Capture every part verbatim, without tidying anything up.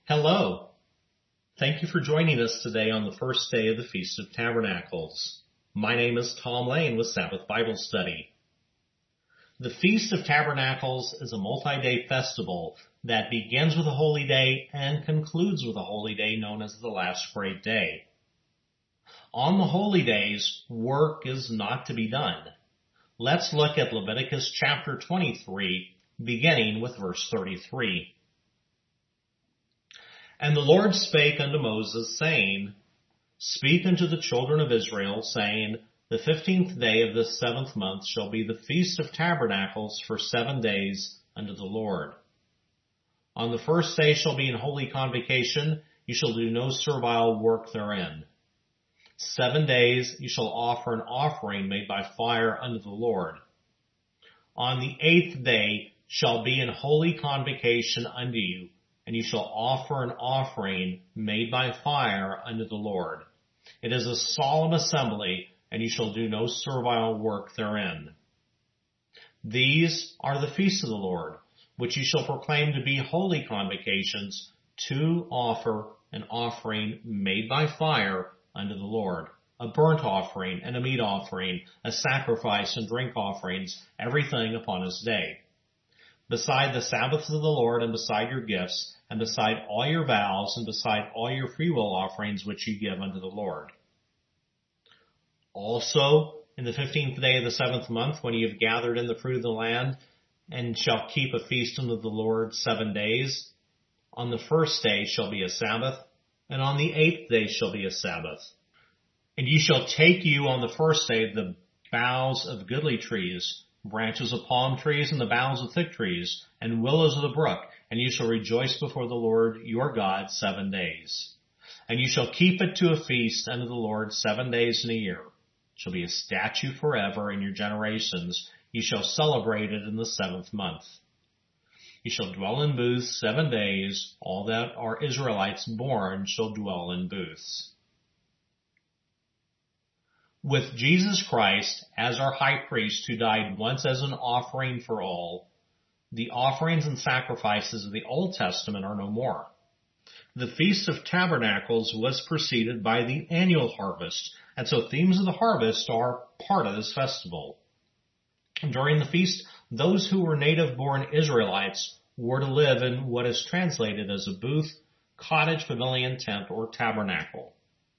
Hello. Thank you for joining us today on the first day of the Feast of Tabernacles. My name is Tom Lane with Sabbath Bible Study. The Feast of Tabernacles is a multi-day festival that begins with a holy day and concludes with a holy day known as the Last Great Day. On the holy days, work is not to be done. Let's look at Leviticus chapter twenty-three, beginning with verse thirty-three. And the Lord spake unto Moses, saying, Speak unto the children of Israel, saying, The fifteenth day of this seventh month shall be the Feast of Tabernacles for seven days unto the Lord. On the first day shall be an holy convocation, you shall do no servile work therein. Seven days you shall offer an offering made by fire unto the Lord. On the eighth day shall be an holy convocation unto you, and you shall offer an offering made by fire unto the Lord. It is a solemn assembly, and you shall do no servile work therein. These are the feasts of the Lord, which you shall proclaim to be holy convocations, to offer an offering made by fire unto the Lord, a burnt offering and a meat offering, a sacrifice and drink offerings, everything upon his day. Beside the Sabbaths of the Lord, and beside your gifts, and beside all your vows, and beside all your freewill offerings which you give unto the Lord. Also, in the fifteenth day of the seventh month, when ye have gathered in the fruit of the land, and shall keep a feast unto the Lord seven days, on the first day shall be a Sabbath, and on the eighth day shall be a Sabbath. And ye shall take you on the first day the boughs of goodly trees, branches of palm trees, and the boughs of thick trees, and willows of the brook, and you shall rejoice before the Lord your God seven days. And you shall keep it to a feast unto the Lord seven days in a year. It shall be a statute forever in your generations. You shall celebrate it in the seventh month. You shall dwell in booths seven days. All that are Israelites born shall dwell in booths. With Jesus Christ as our high priest who died once as an offering for all, the offerings and sacrifices of the Old Testament are no more. The Feast of Tabernacles was preceded by the annual harvest, and so themes of the harvest are part of this festival. During the feast, those who were native-born Israelites were to live in what is translated as a booth, cottage, pavilion, tent, or tabernacle.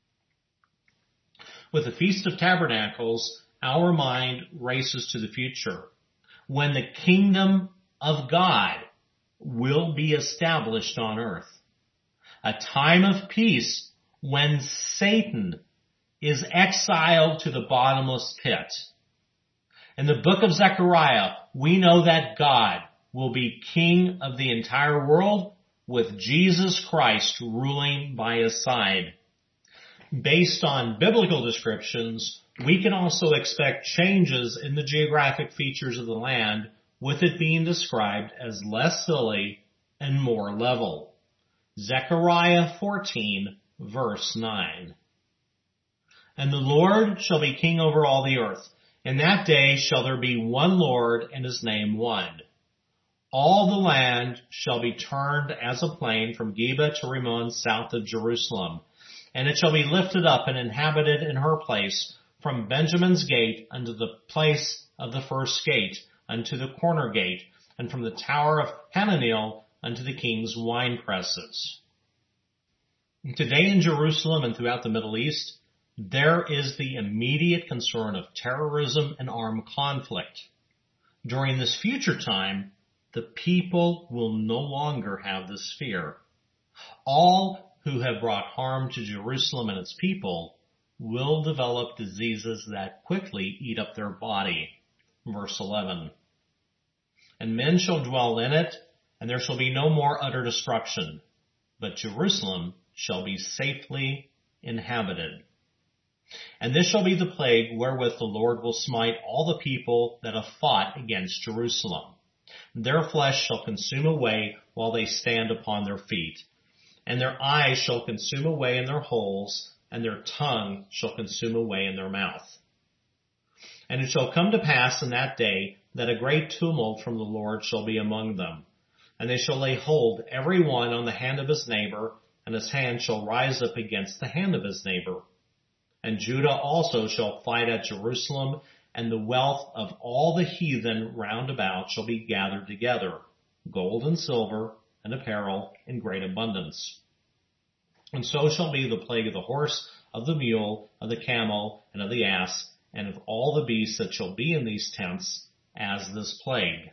With the Feast of Tabernacles, our mind races to the future, when the kingdom of God will be established on earth. A time of peace when Satan is exiled to the bottomless pit. In the book of Zechariah, we know that God will be king of the entire world, with Jesus Christ ruling by his side. Based on biblical descriptions, we can also expect changes in the geographic features of the land, with it being described as less hilly and more level. Zechariah fourteen, verse nine. And the Lord shall be king over all the earth. In that day shall there be one Lord, and his name one. All the land shall be turned as a plain from Geba to Rimmon south of Jerusalem. And it shall be lifted up and inhabited in her place, from Benjamin's gate unto the place of the first gate, unto the corner gate, and from the tower of Hananel unto the king's wine presses. Today in Jerusalem and throughout the Middle East, there is the immediate concern of terrorism and armed conflict. During this future time, the people will no longer have this fear. All who have brought harm to Jerusalem and its people will develop diseases that quickly eat up their body. Verse eleven. And men shall dwell in it, and there shall be no more utter destruction, but Jerusalem shall be safely inhabited. And this shall be the plague wherewith the Lord will smite all the people that have fought against Jerusalem. Their flesh shall consume away while they stand upon their feet, and their eyes shall consume away in their holes, and their tongue shall consume away in their mouth. And it shall come to pass in that day that a great tumult from the Lord shall be among them. And they shall lay hold every one on the hand of his neighbor, and his hand shall rise up against the hand of his neighbor. And Judah also shall fight at Jerusalem, and the wealth of all the heathen round about shall be gathered together, gold and silver, and apparel in great abundance. And so shall be the plague of the horse, of the mule, of the camel, and of the ass, and of all the beasts that shall be in these tents, as this plague.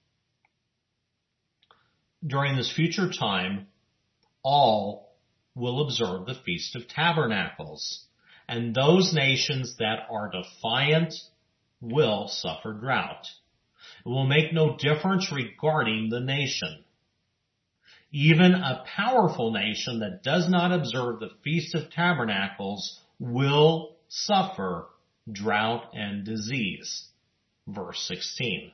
During this future time, all will observe the Feast of Tabernacles, and those nations that are defiant will suffer drought. It will make no difference regarding the nation. Even a powerful nation that does not observe the Feast of Tabernacles will suffer drought and disease. Verse sixteen.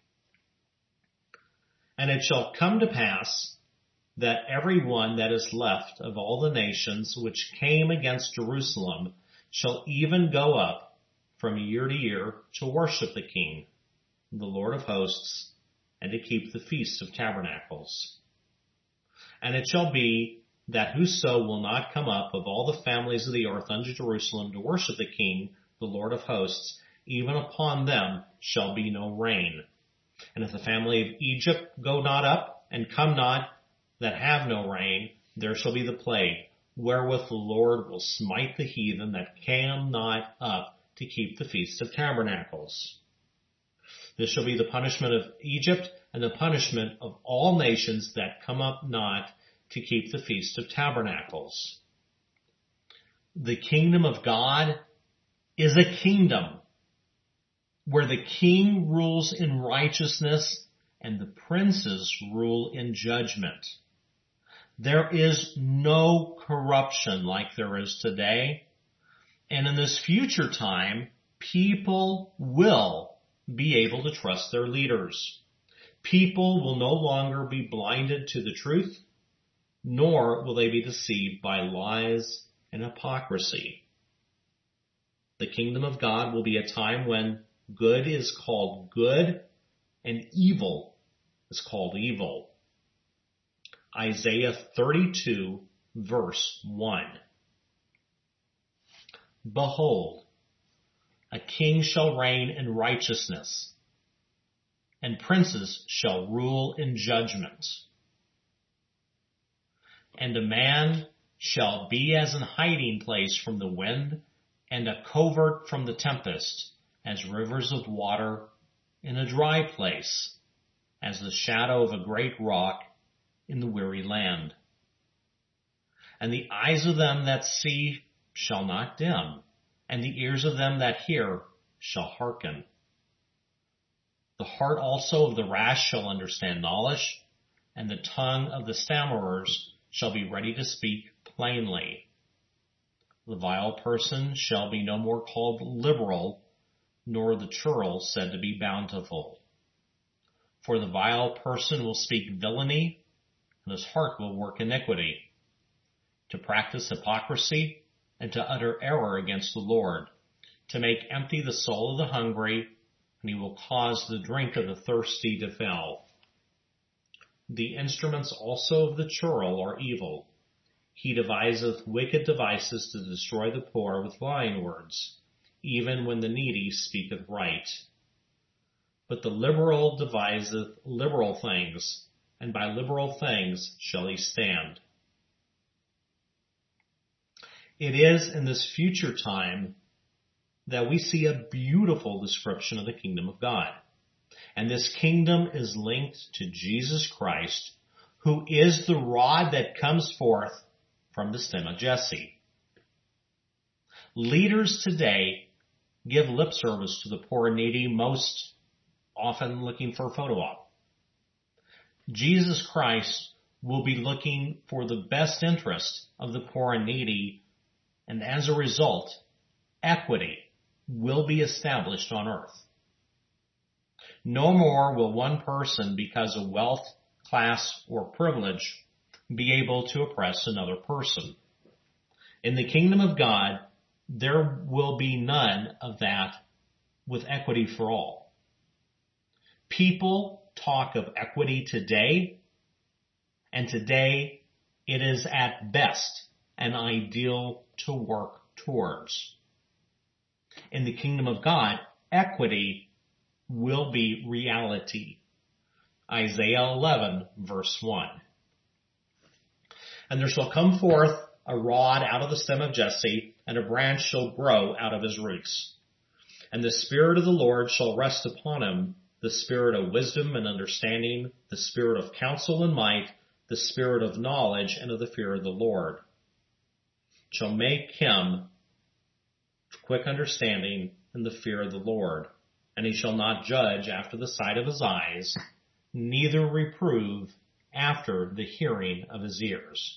And it shall come to pass that every one that is left of all the nations which came against Jerusalem shall even go up from year to year to worship the King, the Lord of hosts, and to keep the Feast of Tabernacles. And it shall be that whoso will not come up of all the families of the earth unto Jerusalem to worship the King, the Lord of hosts, even upon them shall be no rain. And if the family of Egypt go not up, and come not, that have no rain, there shall be the plague, wherewith the Lord will smite the heathen that came not up to keep the Feast of Tabernacles. This shall be the punishment of Egypt, and the punishment of all nations that come up not to keep the Feast of Tabernacles. The kingdom of God is a kingdom where the king rules in righteousness and the princes rule in judgment. There is no corruption like there is today. And in this future time, people will be able to trust their leaders. People will no longer be blinded to the truth, nor will they be deceived by lies and hypocrisy. The kingdom of God will be a time when good is called good and evil is called evil. Isaiah thirty-two, verse one. Behold, a king shall reign in righteousness, and princes shall rule in judgment. And a man shall be as an hiding place from the wind, and a covert from the tempest, as rivers of water in a dry place, as the shadow of a great rock in the weary land. And the eyes of them that see shall not dim, and the ears of them that hear shall hearken. The heart also of the rash shall understand knowledge, and the tongue of the stammerers shall be ready to speak plainly. The vile person shall be no more called liberal, nor the churl said to be bountiful. For the vile person will speak villainy, and his heart will work iniquity, to practice hypocrisy, and to utter error against the Lord, to make empty the soul of the hungry, and he will cause the drink of the thirsty to fail. The instruments also of the churl are evil. He deviseth wicked devices to destroy the poor with lying words, even when the needy speaketh right. But the liberal deviseth liberal things, and by liberal things shall he stand. It is in this future time that we see a beautiful description of the kingdom of God. And this kingdom is linked to Jesus Christ, who is the rod that comes forth from the stem of Jesse. Leaders today give lip service to the poor and needy, most often looking for a photo op. Jesus Christ will be looking for the best interest of the poor and needy, and as a result, equity will be established on earth. No more will one person, because of wealth, class, or privilege, be able to oppress another person. In the kingdom of God, there will be none of that with equity for all. People talk of equity today and today it is at best an ideal to work towards. In the kingdom of God, equity will be reality. Isaiah eleven, verse one. And there shall come forth a rod out of the stem of Jesse, and a branch shall grow out of his roots. And the Spirit of the Lord shall rest upon him, the Spirit of wisdom and understanding, the Spirit of counsel and might, the Spirit of knowledge and of the fear of the Lord. Shall make him quick understanding in the fear of the Lord. And he shall not judge after the sight of his eyes, neither reprove after the hearing of his ears.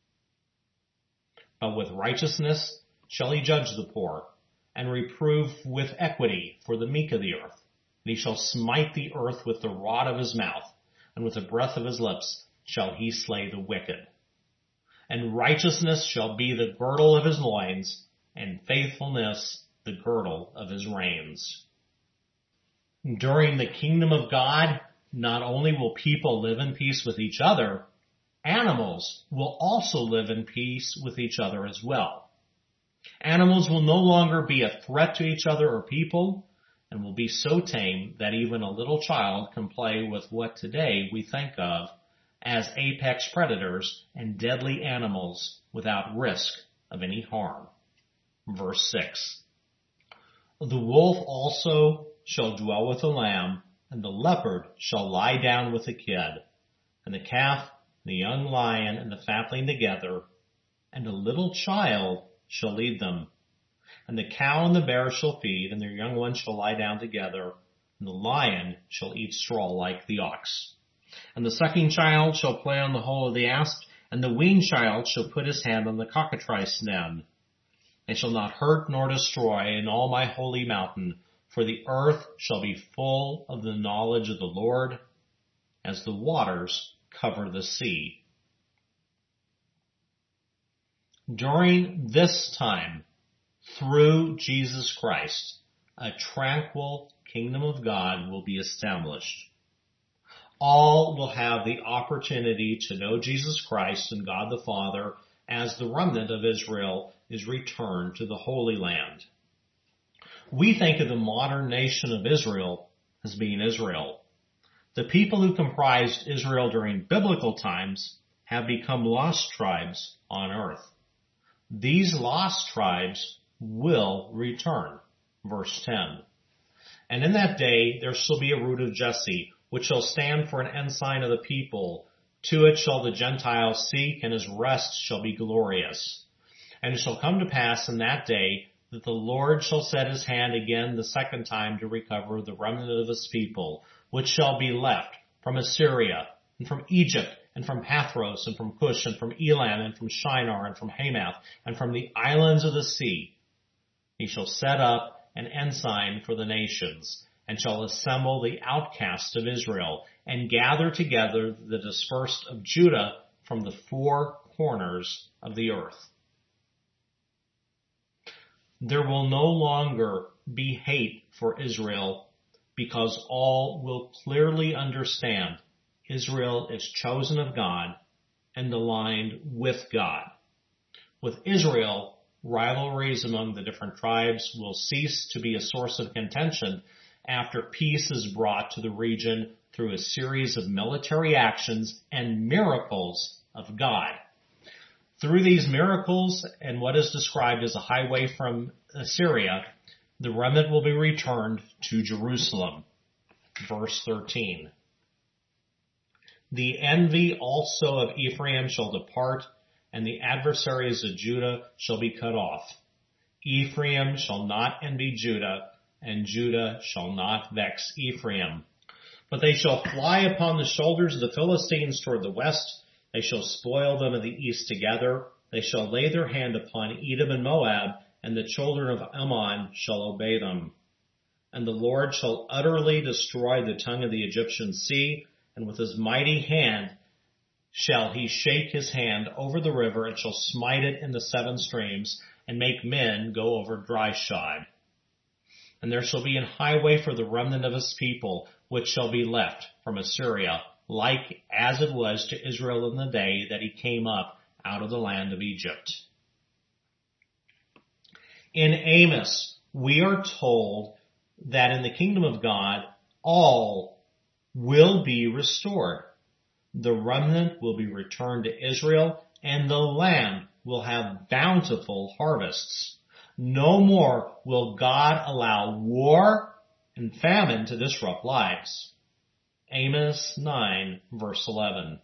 But with righteousness shall he judge the poor, and reprove with equity for the meek of the earth. And he shall smite the earth with the rod of his mouth, and with the breath of his lips shall he slay the wicked. And righteousness shall be the girdle of his loins, and faithfulness the girdle of his reins. During the kingdom of God, not only will people live in peace with each other, animals will also live in peace with each other as well. Animals will no longer be a threat to each other or people, and will be so tame that even a little child can play with what today we think of as apex predators and deadly animals without risk of any harm. Verse six. The wolf also shall dwell with the lamb, and the leopard shall lie down with the kid, and the calf, the young lion, and the fatling together, and a little child shall lead them. And the cow and the bear shall feed, and their young ones shall lie down together, and the lion shall eat straw like the ox. And the sucking child shall play on the hole of the asp, and the weaned child shall put his hand on the cockatrice stem. They shall not hurt nor destroy in all my holy mountain, for the earth shall be full of the knowledge of the Lord, as the waters cover the sea. During this time, through Jesus Christ, a tranquil kingdom of God will be established. All will have the opportunity to know Jesus Christ and God the Father as the remnant of Israel is returned to the Holy Land. We think of the modern nation of Israel as being Israel. The people who comprised Israel during biblical times have become lost tribes on earth. These lost tribes will return. Verse ten. And in that day there shall be a root of Jesse, which shall stand for an ensign of the people. To it shall the Gentiles seek, and his rest shall be glorious. And it shall come to pass in that day that the Lord shall set his hand again the second time to recover the remnant of his people, which shall be left from Assyria, and from Egypt, and from Pathros, and from Cush, and from Elam, and from Shinar, and from Hamath, and from the islands of the sea. He shall set up an ensign for the nations, and shall assemble the outcasts of Israel, and gather together the dispersed of Judah from the four corners of the earth. There will no longer be hate for Israel, because all will clearly understand Israel is chosen of God and aligned with God. With Israel, rivalries among the different tribes will cease to be a source of contention after peace is brought to the region through a series of military actions and miracles of God. Through these miracles and what is described as a highway from Assyria, the remnant will be returned to Jerusalem. Verse thirteen. The envy also of Ephraim shall depart, and the adversaries of Judah shall be cut off. Ephraim shall not envy Judah, and Judah shall not vex Ephraim. But they shall fly upon the shoulders of the Philistines toward the west. They shall spoil them in the east together. They shall lay their hand upon Edom and Moab, and the children of Ammon shall obey them. And the Lord shall utterly destroy the tongue of the Egyptian sea, and with his mighty hand shall he shake his hand over the river, and shall smite it in the seven streams, and make men go over dry shod. And there shall be an highway for the remnant of his people, which shall be left from Assyria, like as it was to Israel in the day that he came up out of the land of Egypt. In Amos, we are told that in the kingdom of God, all will be restored. The remnant will be returned to Israel, and the land will have bountiful harvests. No more will God allow war and famine to disrupt lives. Amos nine, verse eleven.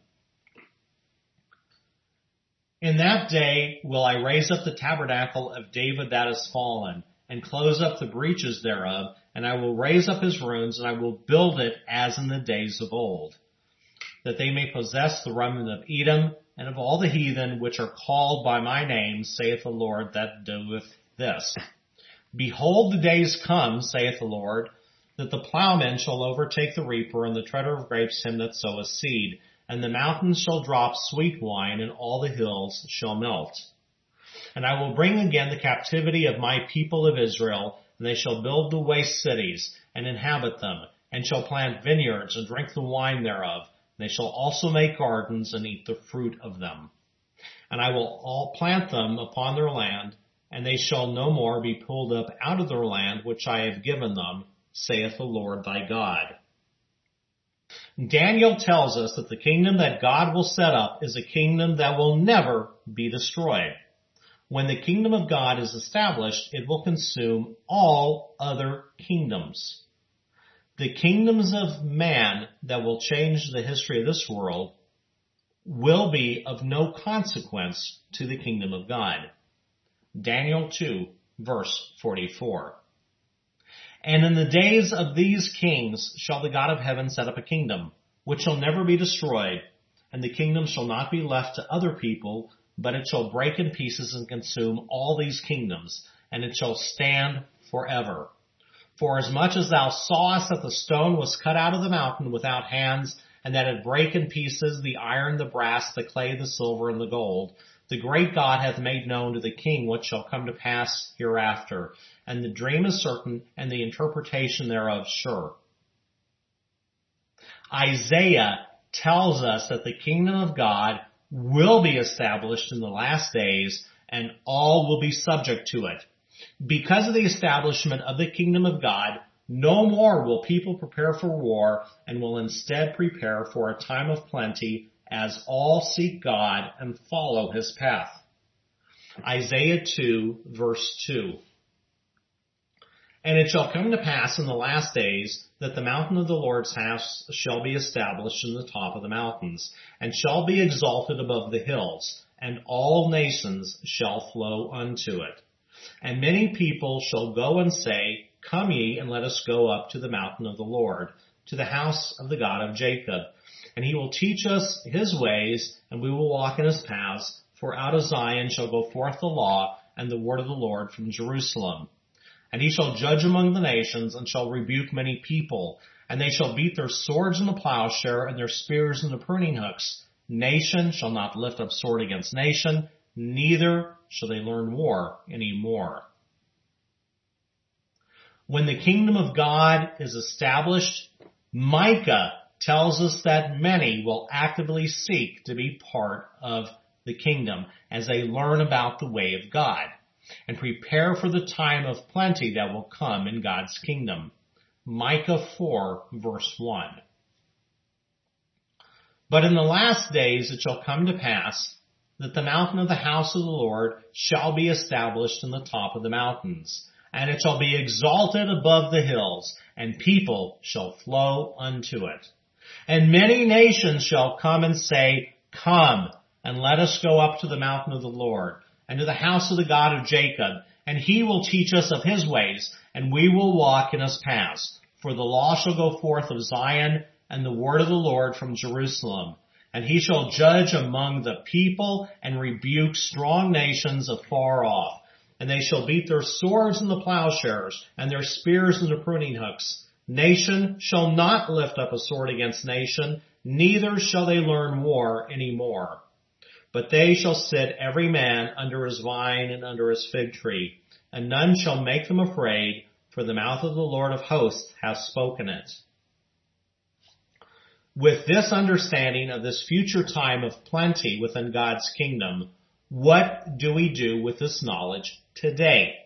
In that day will I raise up the tabernacle of David that is fallen, and close up the breaches thereof, and I will raise up his ruins, and I will build it as in the days of old, that they may possess the remnant of Edom, and of all the heathen which are called by my name, saith the Lord that doeth this. Behold, the days come, saith the Lord, that the plowman shall overtake the reaper, and the treader of grapes him that soweth seed. And the mountains shall drop sweet wine, and all the hills shall melt. And I will bring again the captivity of my people of Israel, and they shall build the waste cities, and inhabit them, and shall plant vineyards, and drink the wine thereof. They shall also make gardens, and eat the fruit of them. And I will all plant them upon their land, and they shall no more be pulled up out of their land which I have given them, saith the Lord thy God. Daniel tells us that the kingdom that God will set up is a kingdom that will never be destroyed. When the kingdom of God is established, it will consume all other kingdoms. The kingdoms of man that will change the history of this world will be of no consequence to the kingdom of God. Daniel two, verse forty-four. And in the days of these kings shall the God of heaven set up a kingdom, which shall never be destroyed, and the kingdom shall not be left to other people, but it shall break in pieces and consume all these kingdoms, and it shall stand forever. For as much as thou sawest that the stone was cut out of the mountain without hands, and that it brake in pieces the iron, the brass, the clay, the silver, and the gold, the great God hath made known to the king what shall come to pass hereafter, and the dream is certain, and the interpretation thereof sure. Isaiah tells us that the kingdom of God will be established in the last days, and all will be subject to it. Because of the establishment of the kingdom of God, no more will people prepare for war, and will instead prepare for a time of plenty, as all seek God and follow his path. Isaiah two, verse two. And it shall come to pass in the last days that the mountain of the Lord's house shall be established in the top of the mountains, and shall be exalted above the hills, and all nations shall flow unto it. And many people shall go and say, Come ye, and let us go up to the mountain of the Lord, to the house of the God of Jacob. And he will teach us his ways, and we will walk in his paths. For out of Zion shall go forth the law, and the word of the Lord from Jerusalem. And he shall judge among the nations, and shall rebuke many people. And they shall beat their swords in the plowshare, and their spears in the pruning hooks. Nation shall not lift up sword against nation, neither shall they learn war any more. When the kingdom of God is established, Micah tells us that many will actively seek to be part of the kingdom as they learn about the way of God and prepare for the time of plenty that will come in God's kingdom. Micah four, verse one. But in the last days it shall come to pass that the mountain of the house of the Lord shall be established in the top of the mountains, and it shall be exalted above the hills, and people shall flow unto it. And many nations shall come and say, Come, and let us go up to the mountain of the Lord, and to the house of the God of Jacob, and he will teach us of his ways, and we will walk in his paths. For the law shall go forth of Zion, and the word of the Lord from Jerusalem. And he shall judge among the people, and rebuke strong nations afar off. And they shall beat their swords in the plowshares, and their spears in the pruning hooks. Nation shall not lift up a sword against nation, neither shall they learn war any more. But they shall sit every man under his vine and under his fig tree, and none shall make them afraid, for the mouth of the Lord of hosts hath spoken it. With this understanding of this future time of plenty within God's kingdom, what do we do with this knowledge today?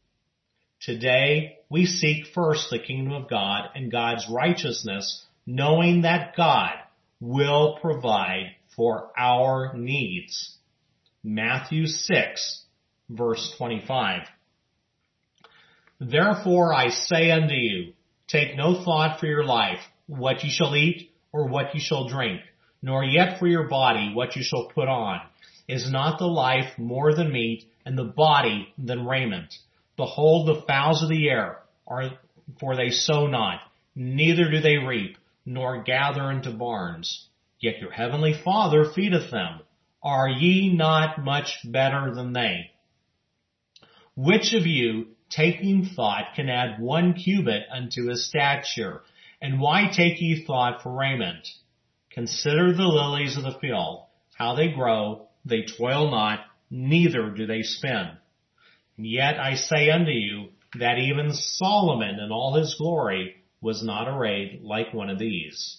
Today, we seek first the kingdom of God and God's righteousness, knowing that God will provide for our needs. Matthew six, verse twenty-five. Therefore I say unto you, take no thought for your life, what you shall eat or what you shall drink, nor yet for your body what you shall put on. Is not the life more than meat, and the body than raiment? Behold the fowls of the air, are, for they sow not, neither do they reap, nor gather into barns. Yet your heavenly Father feedeth them. Are ye not much better than they? Which of you, taking thought, can add one cubit unto his stature? And why take ye thought for raiment? Consider the lilies of the field, how they grow, they toil not, neither do they spin. Yet I say unto you, that even Solomon in all his glory was not arrayed like one of these.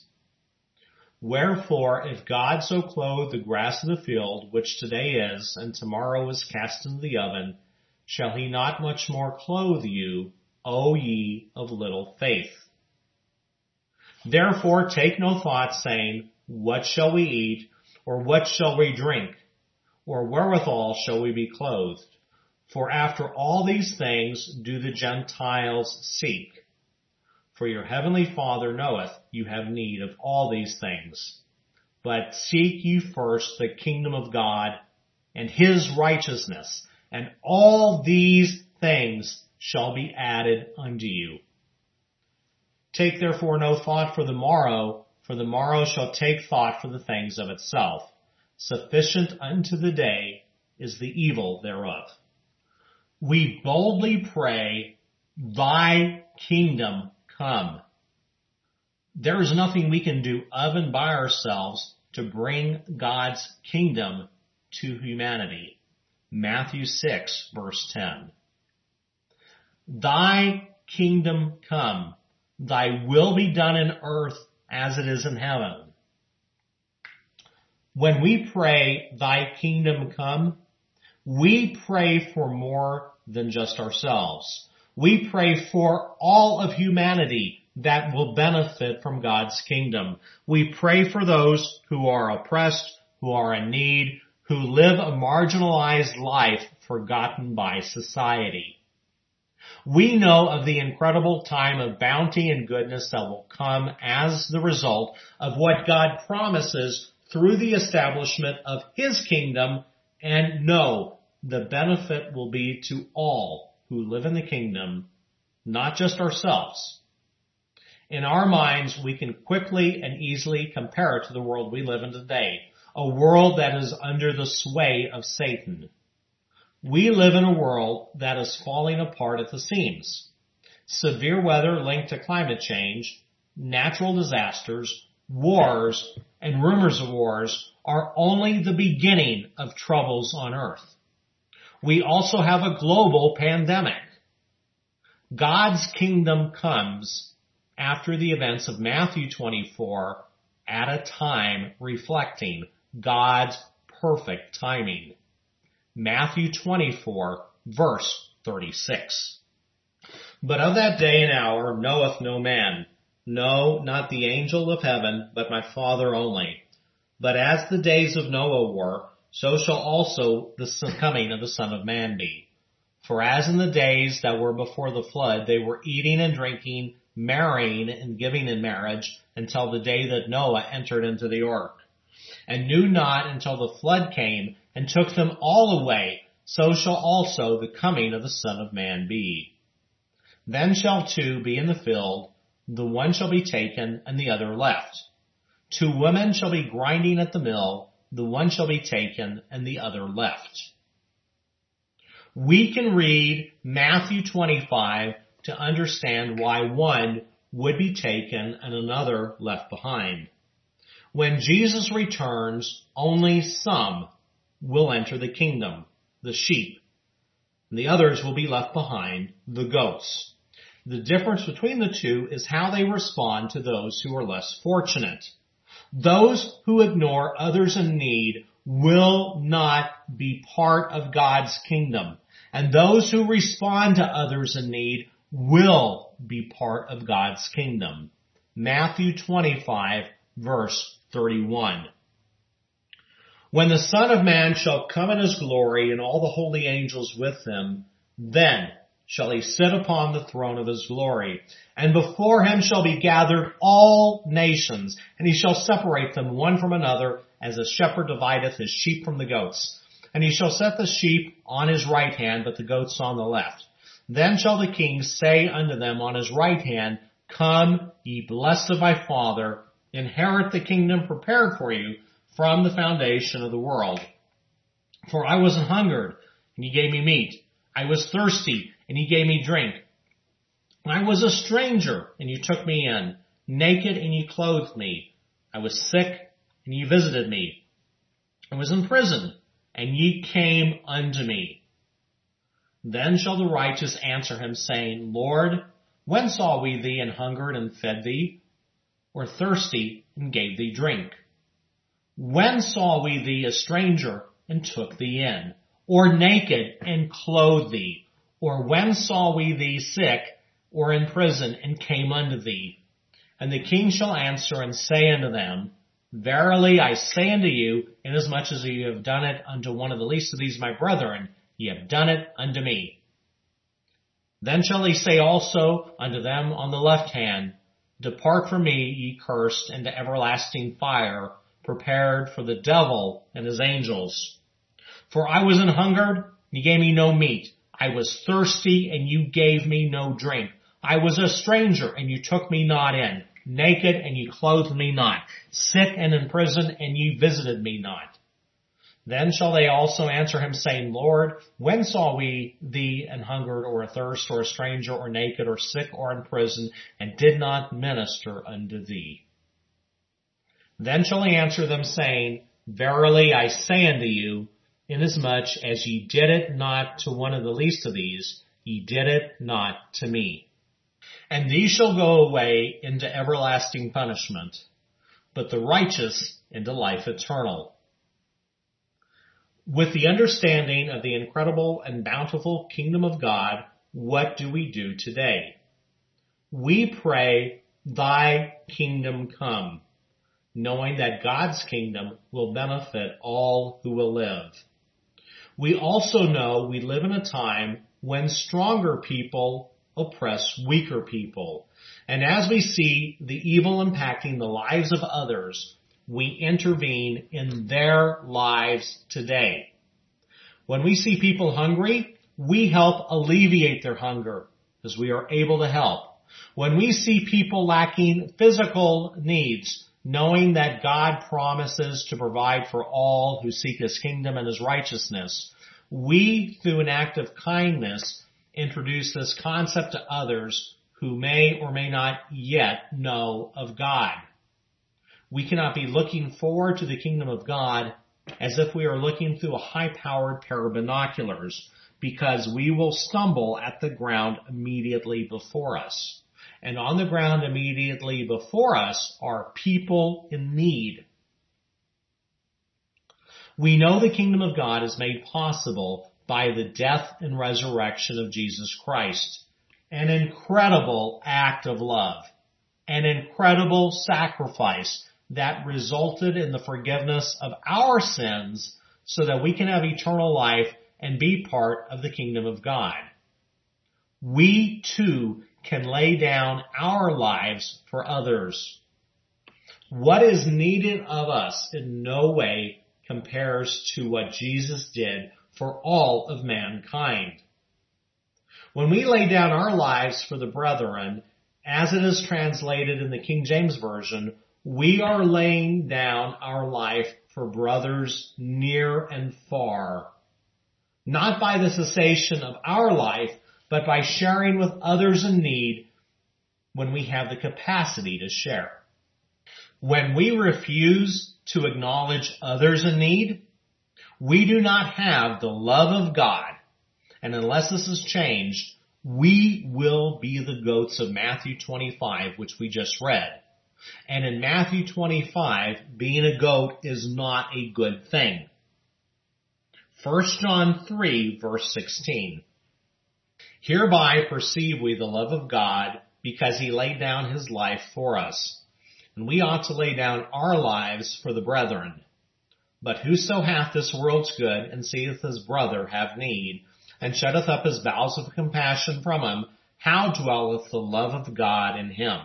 Wherefore, if God so clothe the grass of the field, which today is, and tomorrow is cast into the oven, shall he not much more clothe you, O ye of little faith? Therefore take no thought, saying, what shall we eat, or what shall we drink, or wherewithal shall we be clothed? For after all these things do the Gentiles seek. For your heavenly Father knoweth you have need of all these things. But seek ye first the kingdom of God and his righteousness, and all these things shall be added unto you. Take therefore no thought for the morrow, for the morrow shall take thought for the things of itself. Sufficient unto the day is the evil thereof. We boldly pray, thy kingdom come. There is nothing we can do of and by ourselves to bring God's kingdom to humanity. Matthew six, verse ten. Thy kingdom come. Thy will be done in earth as it is in heaven. When we pray, thy kingdom come, we pray for more than just ourselves. We pray for all of humanity that will benefit from God's kingdom. We pray for those who are oppressed, who are in need, who live a marginalized life forgotten by society. We know of the incredible time of bounty and goodness that will come as the result of what God promises through the establishment of his kingdom, and know the benefit will be to all who live in the kingdom, not just ourselves. In our minds, we can quickly and easily compare it to the world we live in today, a world that is under the sway of Satan. We live in a world that is falling apart at the seams. Severe weather linked to climate change, natural disasters, wars, and rumors of wars are only the beginning of troubles on earth. We also have a global pandemic. God's kingdom comes after the events of Matthew twenty-four at a time reflecting God's perfect timing. Matthew twenty-four, verse thirty-six. But of that day and hour knoweth no man, no, not the angel of heaven, but my Father only. But as the days of Noah were, so shall also the coming of the Son of Man be. For as in the days that were before the flood, they were eating and drinking, marrying and giving in marriage, until the day that Noah entered into the ark, and knew not until the flood came and took them all away, so shall also the coming of the Son of Man be. Then shall two be in the field, the one shall be taken and the other left. Two women shall be grinding at the mill, the one shall be taken and the other left. We can read Matthew twenty-five to understand why one would be taken and another left behind. When Jesus returns, only some will enter the kingdom, the sheep, and the others will be left behind, the goats. The difference between the two is how they respond to those who are less fortunate. Those who ignore others in need will not be part of God's kingdom. And those who respond to others in need will be part of God's kingdom. Matthew twenty-five, verse thirty-one. When the Son of Man shall come in his glory and all the holy angels with him, then shall he sit upon the throne of his glory. And before him shall be gathered all nations, and he shall separate them one from another, as a shepherd divideth his sheep from the goats. And he shall set the sheep on his right hand, but the goats on the left. Then shall the king say unto them on his right hand, Come, ye blessed of my Father, inherit the kingdom prepared for you from the foundation of the world. For I was an hungered, and ye gave me meat. I was thirsty, and ye gave me drink. I was a stranger, and you took me in. Naked, and ye clothed me. I was sick, and ye visited me. I was in prison, and ye came unto me. Then shall the righteous answer him, saying, Lord, when saw we thee an hungered and fed thee, or thirsty and gave thee drink? When saw we thee a stranger and took thee in, or naked and clothed thee? Or when saw we thee sick or in prison and came unto thee? And the king shall answer and say unto them, Verily I say unto you, inasmuch as ye have done it unto one of the least of these my brethren, ye have done it unto me. Then shall he say also unto them on the left hand, Depart from me, ye cursed, into everlasting fire, prepared for the devil and his angels. For I was an hungered, and ye gave me no meat. I was thirsty, and you gave me no drink. I was a stranger, and you took me not in. Naked, and you clothed me not. Sick and in prison, and ye visited me not. Then shall they also answer him, saying, Lord, when saw we thee an hungered, or athirst, or a stranger, or naked, or sick, or in prison, and did not minister unto thee? Then shall he answer them, saying, Verily I say unto you, inasmuch as ye did it not to one of the least of these, ye did it not to me. And these shall go away into everlasting punishment, but the righteous into life eternal. With the understanding of the incredible and bountiful kingdom of God, what do we do today? We pray, Thy kingdom come, knowing that God's kingdom will benefit all who will live. We also know we live in a time when stronger people oppress weaker people. And as we see the evil impacting the lives of others, we intervene in their lives today. When we see people hungry, we help alleviate their hunger as we are able to help. When we see people lacking physical needs, knowing that God promises to provide for all who seek his kingdom and his righteousness, we, through an act of kindness, introduce this concept to others who may or may not yet know of God. We cannot be looking forward to the kingdom of God as if we are looking through a high-powered pair of binoculars, because we will stumble at the ground immediately before us. And on the ground immediately before us are people in need. We know the kingdom of God is made possible by the death and resurrection of Jesus Christ. An incredible act of love. An incredible sacrifice that resulted in the forgiveness of our sins so that we can have eternal life and be part of the kingdom of God. We too can lay down our lives for others. What is needed of us in no way compares to what Jesus did for all of mankind. When we lay down our lives for the brethren, as it is translated in the King James Version, we are laying down our life for brothers near and far. Not by the cessation of our life, but by sharing with others in need when we have the capacity to share. When we refuse to acknowledge others in need, we do not have the love of God. And unless this is changed, we will be the goats of Matthew twenty-five, which we just read. And in Matthew twenty-five, being a goat is not a good thing. First John three, verse sixteen. Hereby perceive we the love of God, because he laid down his life for us. And we ought to lay down our lives for the brethren. But whoso hath this world's good, and seeth his brother have need, and shutteth up his bowels of compassion from him, how dwelleth the love of God in him?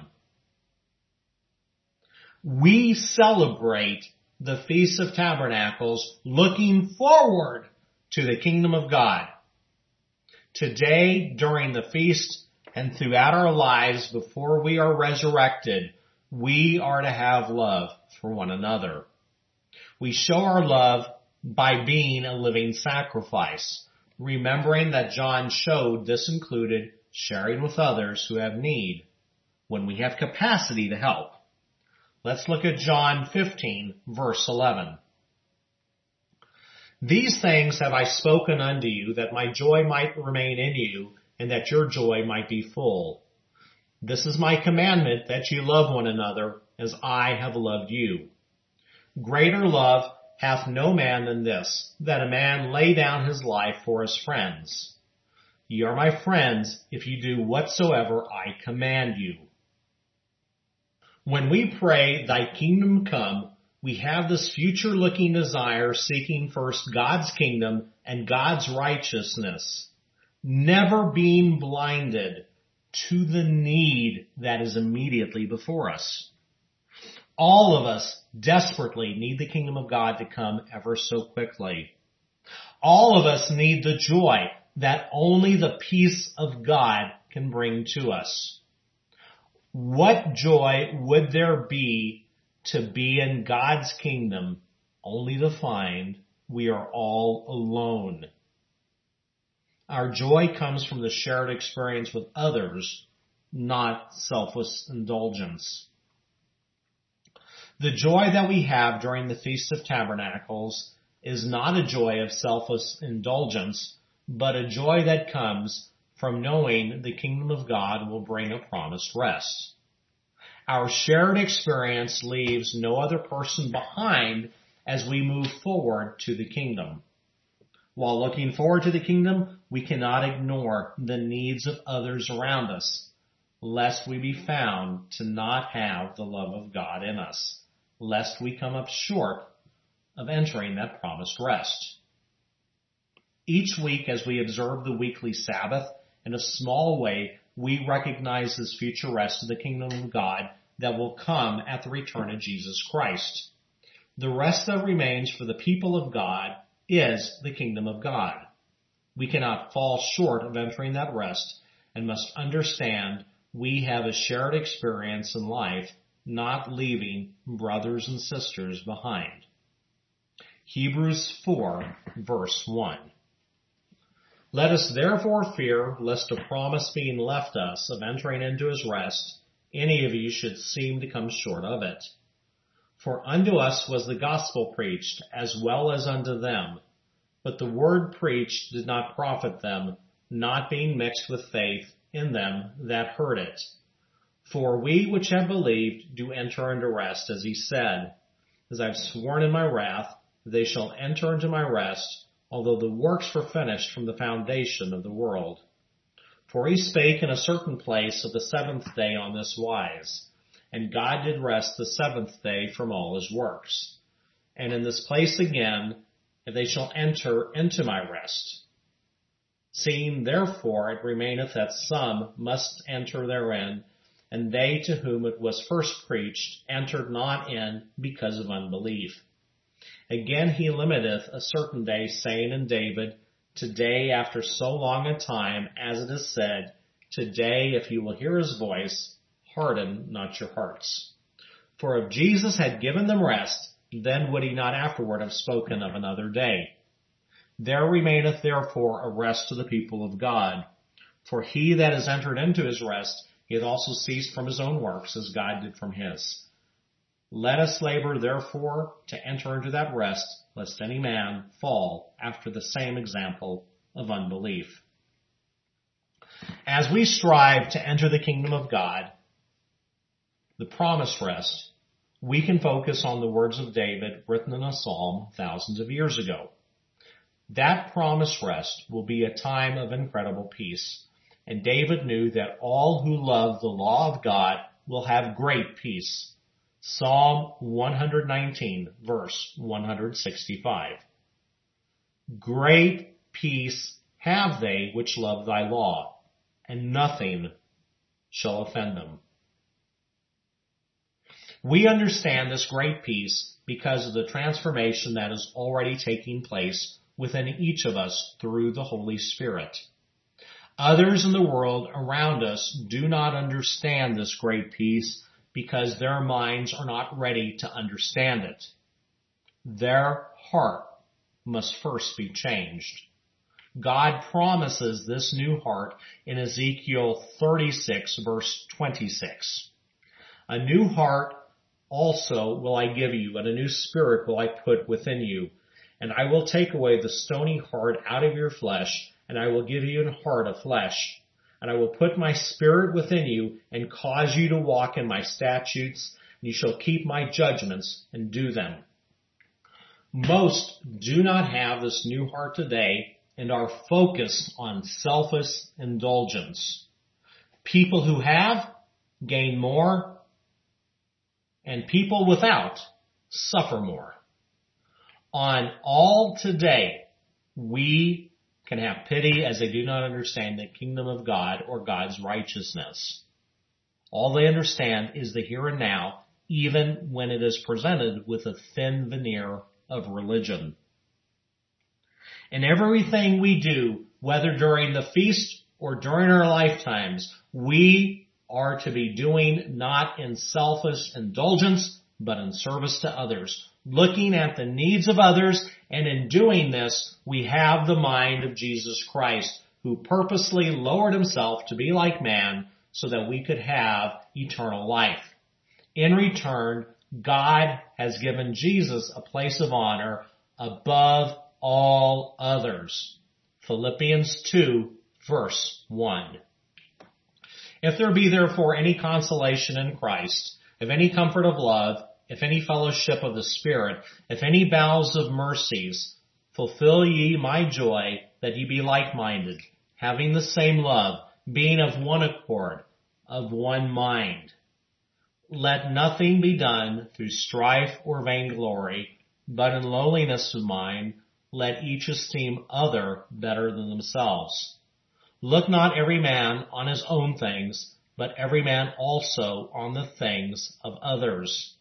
We celebrate the Feast of Tabernacles looking forward to the kingdom of God. Today, during the feast, and throughout our lives before we are resurrected, we are to have love for one another. We show our love by being a living sacrifice, remembering that John showed this included sharing with others who have need when we have capacity to help. Let's look at John fifteen, verse eleven. These things have I spoken unto you, that my joy might remain in you, and that your joy might be full. This is my commandment, that you love one another, as I have loved you. Greater love hath no man than this, that a man lay down his life for his friends. Ye are my friends, if you do whatsoever I command you. When we pray, thy kingdom come, we have this future-looking desire seeking first God's kingdom and God's righteousness, never being blinded to the need that is immediately before us. All of us desperately need the kingdom of God to come ever so quickly. All of us need the joy that only the peace of God can bring to us. What joy would there be to be in God's kingdom, only to find we are all alone? Our joy comes from the shared experience with others, not selfless indulgence. The joy that we have during the Feast of Tabernacles is not a joy of selfless indulgence, but a joy that comes from knowing the kingdom of God will bring a promised rest. Our shared experience leaves no other person behind as we move forward to the kingdom. While looking forward to the kingdom, we cannot ignore the needs of others around us, lest we be found to not have the love of God in us, lest we come up short of entering that promised rest. Each week as we observe the weekly Sabbath, in a small way, we recognize this future rest of the kingdom of God that will come at the return of Jesus Christ. The rest that remains for the people of God is the kingdom of God. We cannot fall short of entering that rest and must understand we have a shared experience in life, not leaving brothers and sisters behind. Hebrews four, verse one. Let us therefore fear, lest a promise being left us of entering into his rest, any of you should seem to come short of it. For unto us was the gospel preached, as well as unto them. But the word preached did not profit them, not being mixed with faith in them that heard it. For we which have believed do enter into rest, as he said, as I have sworn in my wrath, they shall enter into my rest, although the works were finished from the foundation of the world. For he spake in a certain place of the seventh day on this wise, and God did rest the seventh day from all his works. And in this place again, they shall enter into my rest. Seeing therefore it remaineth that some must enter therein, and they to whom it was first preached entered not in because of unbelief. Again he limiteth a certain day, saying in David, Today, after so long a time, as it is said, Today, if you will hear his voice, harden not your hearts. For if Jesus had given them rest, then would he not afterward have spoken of another day. There remaineth therefore a rest to the people of God. For he that is entered into his rest, he hath also ceased from his own works, as God did from his. Let us labor therefore to enter into that rest, lest any man fall after the same example of unbelief. As we strive to enter the kingdom of God, the promised rest, we can focus on the words of David written in a psalm thousands of years ago. That promised rest will be a time of incredible peace, and David knew that all who love the law of God will have great peace. Psalm one nineteen, verse one sixty-five. Great peace have they which love thy law, and nothing shall offend them. We understand this great peace because of the transformation that is already taking place within each of us through the Holy Spirit. Others in the world around us do not understand this great peace because their minds are not ready to understand it. Their heart must first be changed. God promises this new heart in Ezekiel thirty-six, verse twenty-six. A new heart also will I give you, and a new spirit will I put within you. And I will take away the stony heart out of your flesh, and I will give you a heart of flesh. And I will put my spirit within you, and cause you to walk in my statutes, and you shall keep my judgments and do them. Most do not have this new heart today, and are focused on selfish indulgence. People who have gain more, and people without suffer more. On all today, we can have pity as they do not understand the kingdom of God or God's righteousness. All they understand is the here and now, even when it is presented with a thin veneer of religion. In everything we do, whether during the feast or during our lifetimes, we are to be doing not in selfish indulgence, but in service to others, looking at the needs of others, and in doing this, we have the mind of Jesus Christ, who purposely lowered himself to be like man so that we could have eternal life. In return, God has given Jesus a place of honor above all others. Philippians two, verse one. If there be therefore any consolation in Christ, if any comfort of love, if any fellowship of the Spirit, if any bowels of mercies, fulfill ye my joy, that ye be like-minded, having the same love, being of one accord, of one mind. Let nothing be done through strife or vainglory, but in lowliness of mind, let each esteem other better than themselves. Look not every man on his own things, but every man also on the things of others.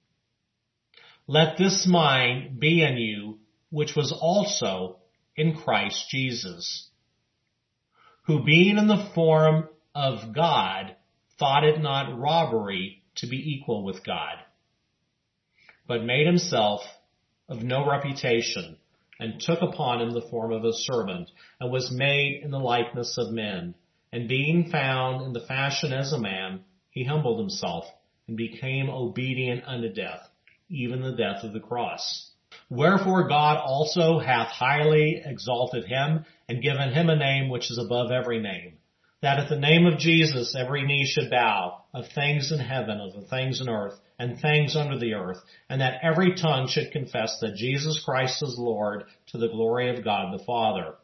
Let this mind be in you, which was also in Christ Jesus, who being in the form of God, thought it not robbery to be equal with God, but made himself of no reputation, and took upon him the form of a servant, and was made in the likeness of men. And being found in the fashion as a man, he humbled himself, and became obedient unto death, even the death of the cross. Wherefore God also hath highly exalted him, and given him a name which is above every name, that at the name of Jesus every knee should bow, of things in heaven, of the things in earth, and things under the earth, and that every tongue should confess that Jesus Christ is Lord, to the glory of God the Father.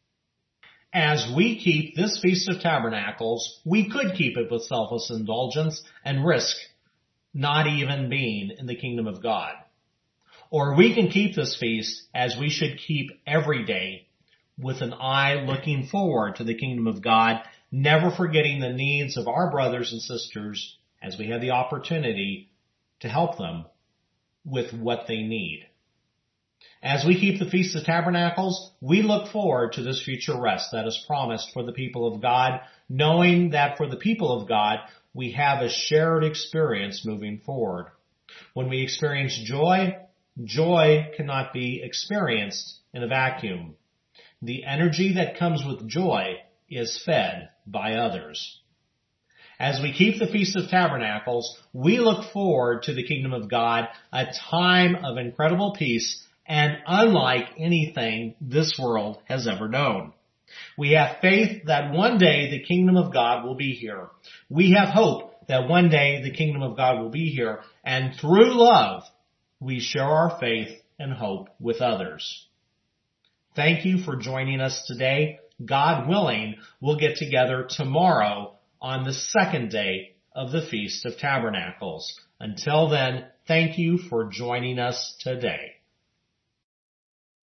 As we keep this Feast of Tabernacles, we could keep it with selfish indulgence and risk not even being in the kingdom of God. Or we can keep this feast as we should keep every day, with an eye looking forward to the kingdom of God, never forgetting the needs of our brothers and sisters as we have the opportunity to help them with what they need. As we keep the Feast of Tabernacles, we look forward to this future rest that is promised for the people of God, knowing that for the people of God, we have a shared experience moving forward. When we experience joy, joy cannot be experienced in a vacuum. The energy that comes with joy is fed by others. As we keep the Feast of Tabernacles, we look forward to the kingdom of God, a time of incredible peace and unlike anything this world has ever known. We have faith that one day the kingdom of God will be here. We have hope that one day the kingdom of God will be here, and through love, we share our faith and hope with others. Thank you for joining us today. God willing, we'll get together tomorrow on the second day of the Feast of Tabernacles. Until then, thank you for joining us today.